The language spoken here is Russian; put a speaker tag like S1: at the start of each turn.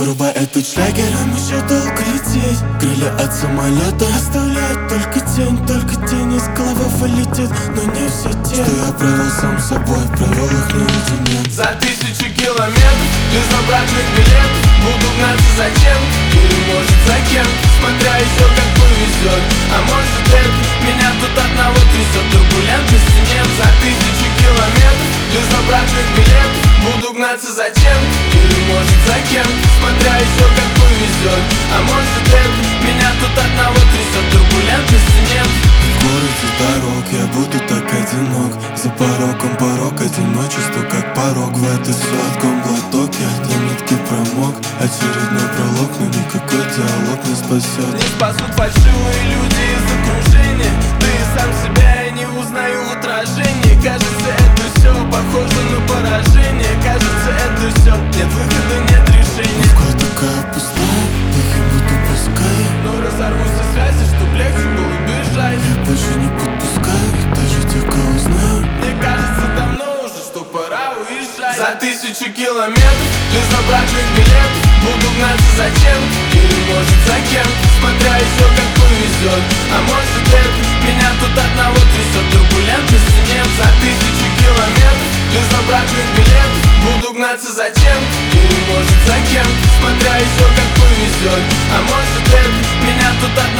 S1: Вырубай этот шлягер, нам еще долго лететь. Крылья от самолета оставляют только тень из головы вылетит, но не все те, что я провел сам собой, провел их наедине.
S2: За 1000 километров без обратных билетов буду гнаться зачем? Или может за кем? Смотря еще как повезет. А может это меня тут одного трясет, турбулентности нет. За 1000 километров без обратных билетов буду гнаться зачем? Или может за кем? Смотря еще как повезет. А может это меня тут одного трясет, турбулентности нет.
S1: В городе дорог я буду так одинок. За порогом порог, одиночество как порог. В этот сладком глоток я для нитки промок. Очередной пролог, но никакой диалог не спасет.
S2: Не спасут фальшивые люди из окружения. Да и сам себя я не узнаю в отражении. Кажется, это все похоже на поражение. Кажется, это все, нет выхода, нет решения.
S1: Москва такая пустая, духи будто пускай.
S2: Но разорвусь со связи, чтоб легче было бежать.
S1: Я больше не подпускаю, и даже тех, кого знаю.
S2: Мне кажется, давно уже, что пора уезжать. За 1000 километров без обратных билетов буду гнаться зачем? Или может за кем? Смотря еще как повезет. А может это меня тут одного трясет, турбулентности нет. За 1000 километров без обратных билетов буду гнаться зачем? Или может за кем? Смотря еще как повезет. А может это меня тут одного